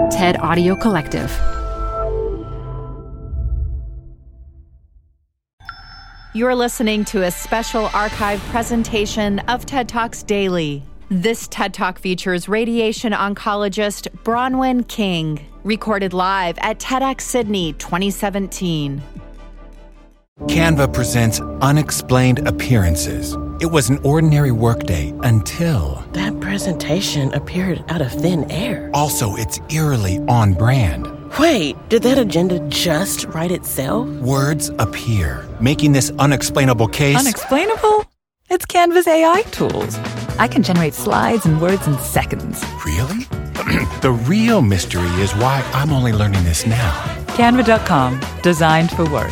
TED Audio Collective. You're listening to a special archive presentation of TED Talks Daily. This TED Talk features radiation oncologist Bronwyn King, recorded live at TEDx Sydney 2017. Canva presents Unexplained Appearances. It was an ordinary workday until... that presentation appeared out of thin air. Also, it's eerily on brand. Wait, did that agenda just write itself? Words appear, making this unexplainable case... Unexplainable? It's Canva's AI tools. I can generate slides and words in seconds. Really? The real mystery is why I'm only learning this now. Canva.com, designed for work.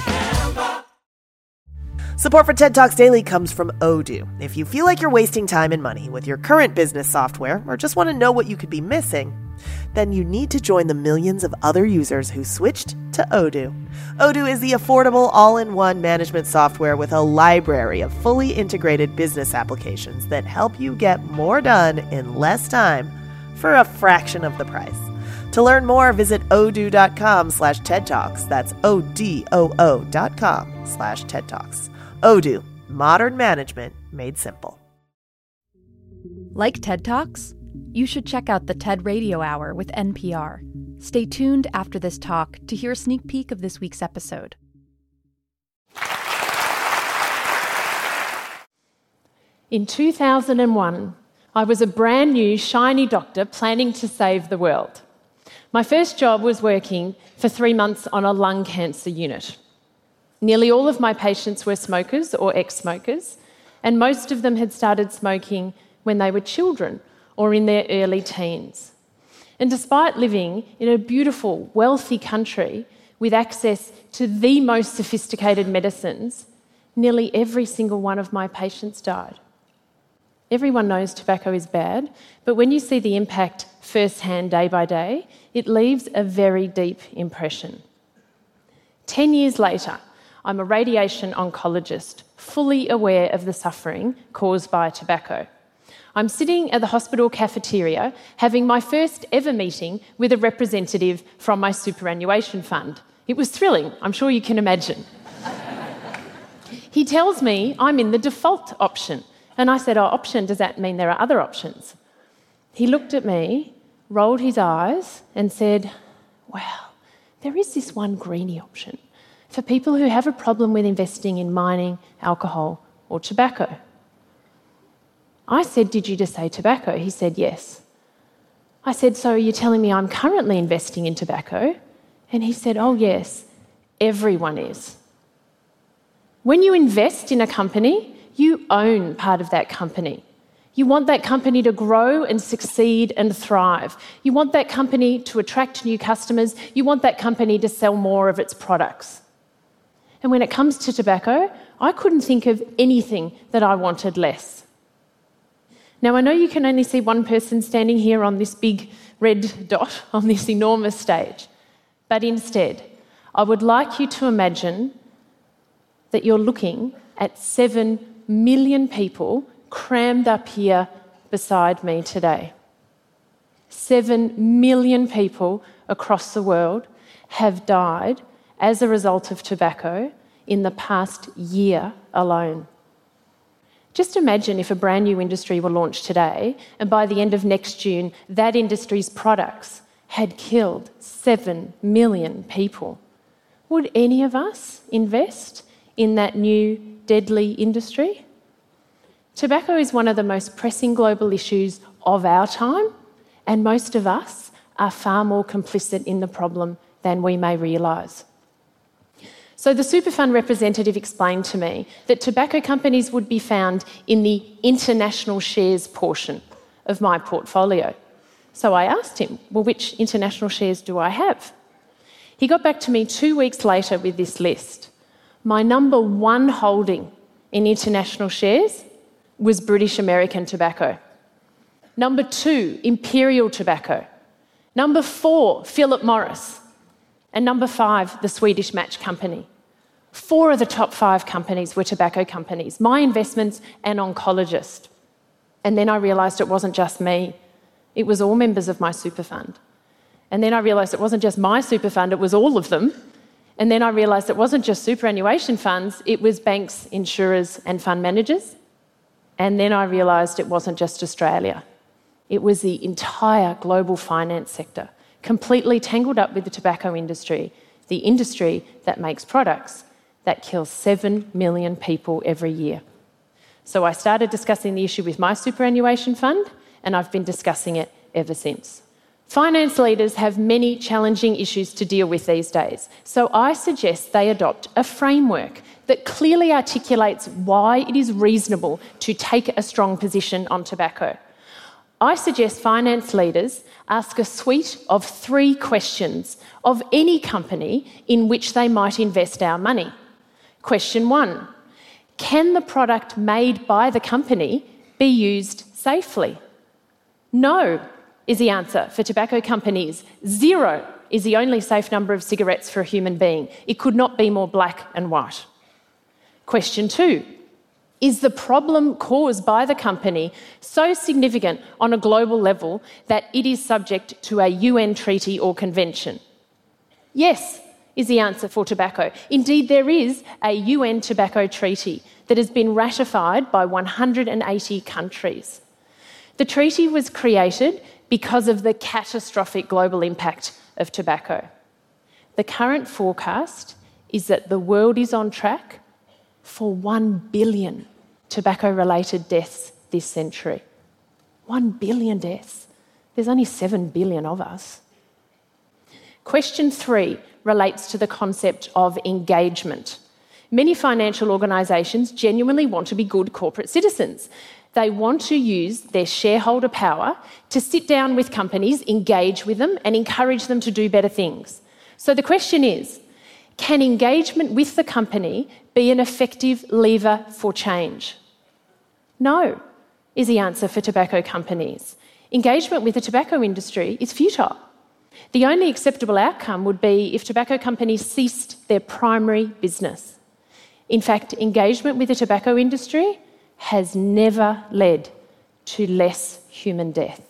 Support for TED Talks Daily comes from Odoo. If you feel like you're wasting time and money with your current business software or just want to know what you could be missing, then you need to join the millions of other users who switched to Odoo. Odoo is the affordable all-in-one management software with a library of fully integrated business applications that help you get more done in less time for a fraction of the price. To learn more, visit odoo.com/TED Talks. That's ODOO.com/TED Talks. Odoo, modern management made simple. Like TED Talks? You should check out the TED Radio Hour with NPR. Stay tuned after this talk to hear a sneak peek of this week's episode. In 2001, I was a brand new, shiny doctor planning to save the world. My first job was working for 3 months on a lung cancer unit. Nearly all of my patients were smokers or ex-smokers, and most of them had started smoking when they were children or in their early teens. And despite living in a beautiful, wealthy country with access to the most sophisticated medicines, nearly every single one of my patients died. Everyone knows tobacco is bad, but when you see the impact firsthand day by day, it leaves a very deep impression. 10 years later, I'm a radiation oncologist, fully aware of the suffering caused by tobacco. I'm sitting at the hospital cafeteria having my first ever meeting with a representative from my superannuation fund. It was thrilling, I'm sure you can imagine. He tells me I'm in the default option. And I said, option, does that mean there are other options? He looked at me, rolled his eyes and said, well, there is this one greenie option for people who have a problem with investing in mining, alcohol or tobacco. I said, did you just say tobacco? He said, yes. I said, so are you telling me I'm currently investing in tobacco? And he said, oh yes, everyone is. When you invest in a company, you own part of that company. You want that company to grow and succeed and thrive. You want that company to attract new customers. You want that company to sell more of its products. And when it comes to tobacco, I couldn't think of anything that I wanted less. Now, I know you can only see one person standing here on this big red dot on this enormous stage, but instead, I would like you to imagine that you're looking at 7 million people crammed up here beside me today. 7 million people across the world have died as a result of tobacco in the past year alone. Just imagine if a brand new industry were launched today and by the end of next June, that industry's products had killed 7 million people. Would any of us invest in that new deadly industry? Tobacco is one of the most pressing global issues of our time, and most of us are far more complicit in the problem than we may realise. So the Superfund representative explained to me that tobacco companies would be found in the international shares portion of my portfolio. So I asked him, well, which international shares do I have? He got back to me 2 weeks later with this list. My number one holding in international shares was British American Tobacco. Number 2, Imperial Tobacco. Number 4, Philip Morris. And number 5, the Swedish Match Company. 4 of the top 5 companies were tobacco companies, my investments, an oncologist. And then I realised it wasn't just me, it was all members of my super fund. And then I realised it wasn't just my super fund, it was all of them. And then I realised it wasn't just superannuation funds, it was banks, insurers and fund managers. And then I realised it wasn't just Australia. It was the entire global finance sector, completely tangled up with the tobacco industry, the industry that makes products that kill 7 million people every year. So I started discussing the issue with my superannuation fund, and I've been discussing it ever since. Finance leaders have many challenging issues to deal with these days, so I suggest they adopt a framework that clearly articulates why it is reasonable to take a strong position on tobacco. I suggest finance leaders ask a suite of 3 questions of any company in which they might invest our money. Question 1, can the product made by the company be used safely? No is the answer for tobacco companies. 0 is the only safe number of cigarettes for a human being. It could not be more black and white. Question 2, is the problem caused by the company so significant on a global level that it is subject to a UN treaty or convention? Yes is the answer for tobacco. Indeed, there is a UN tobacco treaty that has been ratified by 180 countries. The treaty was created because of the catastrophic global impact of tobacco. The current forecast is that the world is on track for 1 billion tobacco-related deaths this century. 1 billion deaths. There's only 7 billion of us. Question 3 relates to the concept of engagement. Many financial organisations genuinely want to be good corporate citizens. They want to use their shareholder power to sit down with companies, engage with them and encourage them to do better things. So the question is, can engagement with the company be an effective lever for change? No is the answer for tobacco companies. Engagement with the tobacco industry is futile. The only acceptable outcome would be if tobacco companies ceased their primary business. In fact, engagement with the tobacco industry has never led to less human death.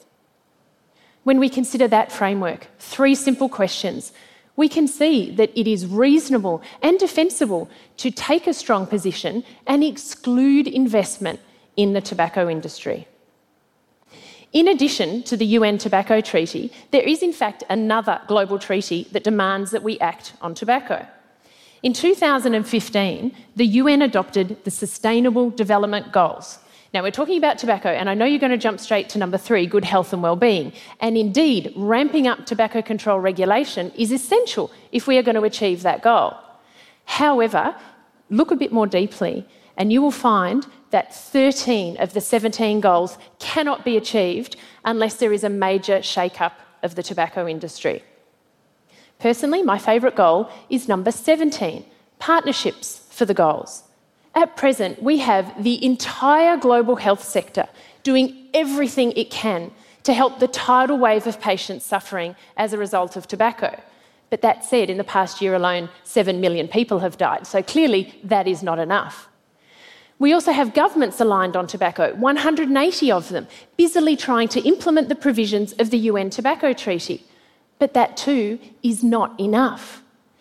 When we consider that framework, 3 simple questions, we can see that it is reasonable and defensible to take a strong position and exclude investment in the tobacco industry. In addition to the UN Tobacco Treaty, there is in fact another global treaty that demands that we act on tobacco. In 2015, the UN adopted the Sustainable Development Goals. Now, we're talking about tobacco, and I know you're going to jump straight to number 3, good health and well-being. And indeed, ramping up tobacco control regulation is essential if we are going to achieve that goal. However, look a bit more deeply, and you will find that 13 of the 17 goals cannot be achieved unless there is a major shake-up of the tobacco industry. Personally, my favourite goal is number 17, partnerships for the goals. At present, we have the entire global health sector doing everything it can to help the tidal wave of patients suffering as a result of tobacco. But that said, in the past year alone, 7 million people have died, so clearly that is not enough. We also have governments aligned on tobacco, 180 of them, busily trying to implement the provisions of the UN Tobacco Treaty. But that too is not enough.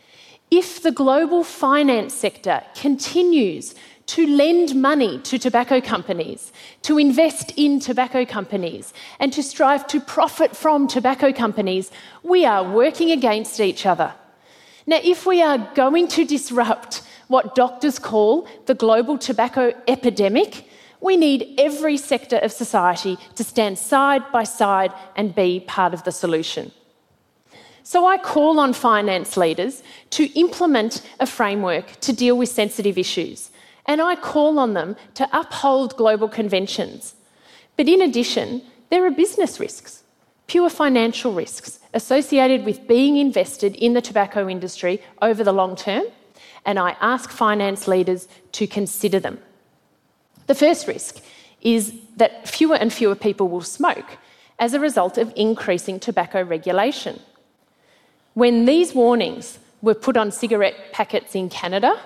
If the global finance sector continues to lend money to tobacco companies, to invest in tobacco companies, and to strive to profit from tobacco companies, we are working against each other. Now, if we are going to disrupt what doctors call the global tobacco epidemic, we need every sector of society to stand side by side and be part of the solution. So I call on finance leaders to implement a framework to deal with sensitive issues, and I call on them to uphold global conventions. But in addition, there are business risks, pure financial risks associated with being invested in the tobacco industry over the long term, and I ask finance leaders to consider them. The first risk is that fewer and fewer people will smoke as a result of increasing tobacco regulation. When these warnings were put on cigarette packets in Canada,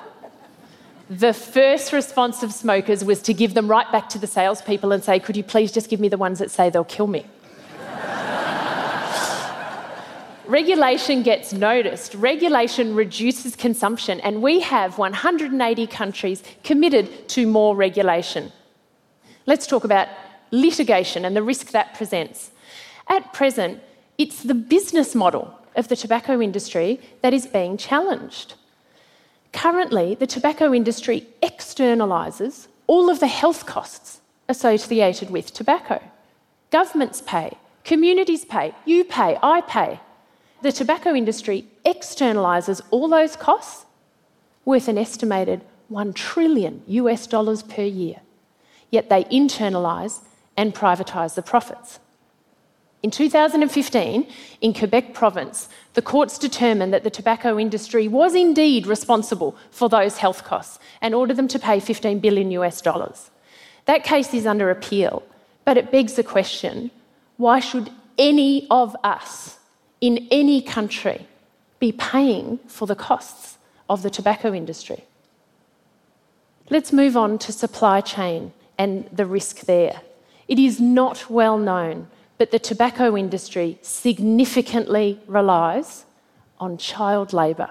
the first response of smokers was to give them right back to the salespeople and say, could you please just give me the ones that say they'll kill me? regulation gets noticed, regulation reduces consumption, and we have 180 countries committed to more regulation. Let's talk about litigation and the risk that presents. At present, it's the business model of the tobacco industry that is being challenged. Currently, the tobacco industry externalises all of the health costs associated with tobacco. Governments pay, communities pay, you pay, I pay. The tobacco industry externalises all those costs worth an estimated $1 trillion per year. Yet they internalise and privatise the profits. In 2015, in Quebec province, the courts determined that the tobacco industry was indeed responsible for those health costs and ordered them to pay $15 billion. That case is under appeal, but it begs the question, why should any of us in any country be paying for the costs of the tobacco industry? Let's move on to supply chain and the risk there. It is not well known, but the tobacco industry significantly relies on child labour.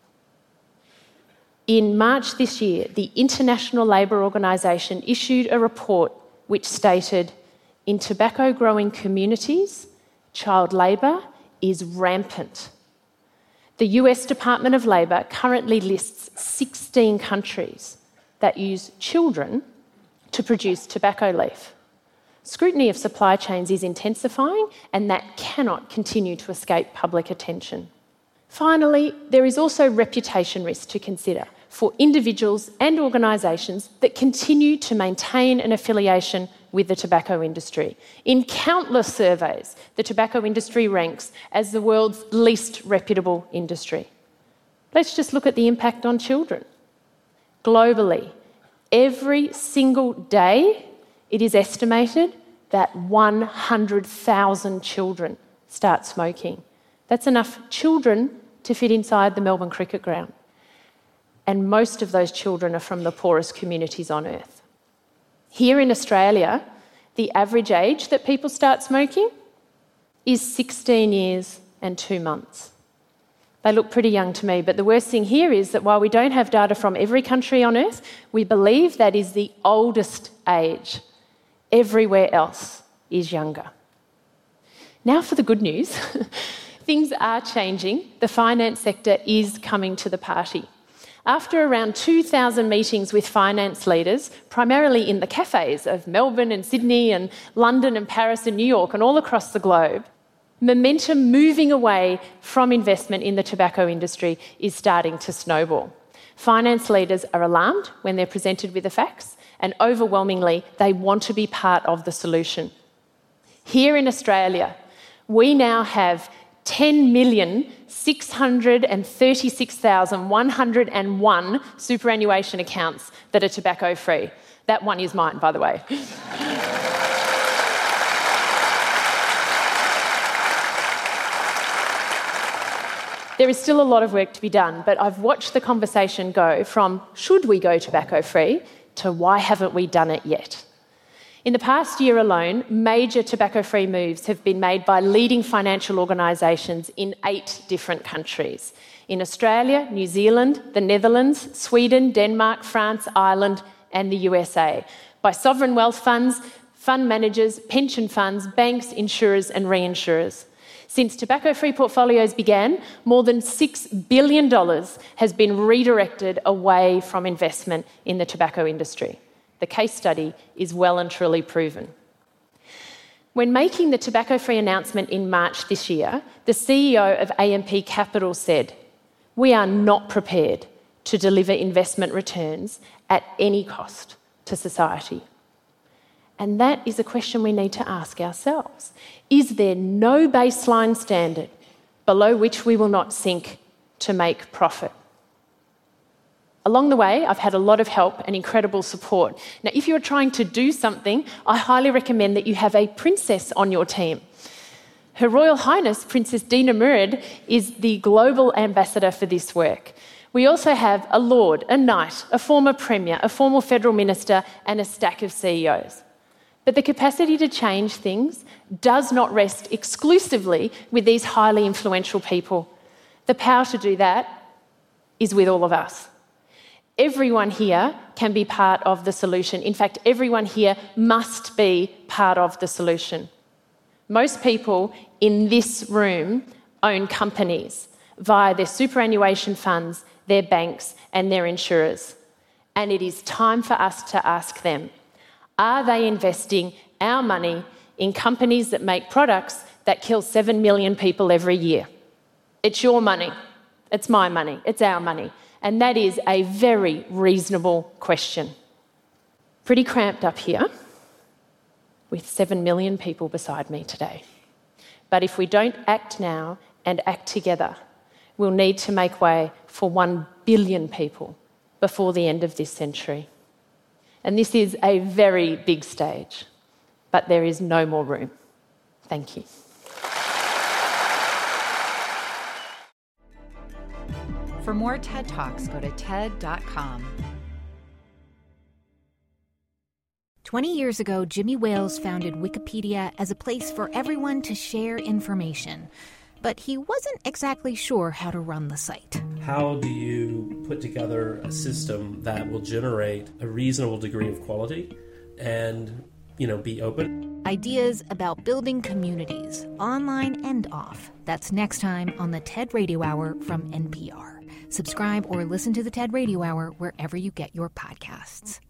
In March this year, the International Labour Organization issued a report which stated, in tobacco-growing communities, child labour is rampant. The US Department of Labour currently lists 16 countries that use children to produce tobacco leaf. Scrutiny of supply chains is intensifying, and that cannot continue to escape public attention. Finally, there is also reputation risk to consider for individuals and organisations that continue to maintain an affiliation with the tobacco industry. In countless surveys, the tobacco industry ranks as the world's least reputable industry. Let's just look at the impact on children. Globally, every single day, it is estimated that 100,000 children start smoking. That's enough children to fit inside the Melbourne Cricket Ground. And most of those children are from the poorest communities on earth. Here in Australia, the average age that people start smoking is 16 years and 2 months. They look pretty young to me, but the worst thing here is that while we don't have data from every country on earth, we believe that is the oldest age. Everywhere else is younger. Now for the good news. Things are changing. The finance sector is coming to the party. After around 2,000 meetings with finance leaders, primarily in the cafes of Melbourne and Sydney and London and Paris and New York and all across the globe, momentum moving away from investment in the tobacco industry is starting to snowball. Finance leaders are alarmed when they're presented with the facts, and overwhelmingly, they want to be part of the solution. Here in Australia, we now have 10,636,101 superannuation accounts that are tobacco-free. That one is mine, by the way. There is still a lot of work to be done, but I've watched the conversation go from should we go tobacco-free to why haven't we done it yet? In the past year alone, major tobacco-free moves have been made by leading financial organisations in 8 different countries. In Australia, New Zealand, the Netherlands, Sweden, Denmark, France, Ireland and the USA. By sovereign wealth funds, fund managers, pension funds, banks, insurers and reinsurers. Since tobacco-free portfolios began, more than $6 billion has been redirected away from investment in the tobacco industry. The case study is well and truly proven. When making the tobacco-free announcement in March this year, the CEO of AMP Capital said, "We are not prepared to deliver investment returns at any cost to society." And that is a question we need to ask ourselves. Is there no baseline standard below which we will not sink to make profit? Along the way, I've had a lot of help and incredible support. Now, if you're trying to do something, I highly recommend that you have a princess on your team. Her Royal Highness, Princess Dina Murad, is the global ambassador for this work. We also have a lord, a knight, a former premier, a former federal minister, and a stack of CEOs. But the capacity to change things does not rest exclusively with these highly influential people. The power to do that is with all of us. Everyone here can be part of the solution. In fact, everyone here must be part of the solution. Most people in this room own companies via their superannuation funds, their banks, and their insurers. And it is time for us to ask them, are they investing our money in companies that make products that kill 7 million people every year? It's your money. It's my money. It's our money. And that is a very reasonable question. Pretty cramped up here with 7 million people beside me today. But if we don't act now and act together, we'll need to make way for 1 billion people before the end of this century. And this is a very big stage, but there is no more room. Thank you. For more TED Talks, go to TED.com. 20 years ago, Jimmy Wales founded Wikipedia as a place for everyone to share information. But he wasn't exactly sure how to run the site. How do you put together a system that will generate a reasonable degree of quality and, be open? Ideas about building communities, online and off. That's next time on the TED Radio Hour from NPR. Subscribe or listen to the TED Radio Hour wherever you get your podcasts.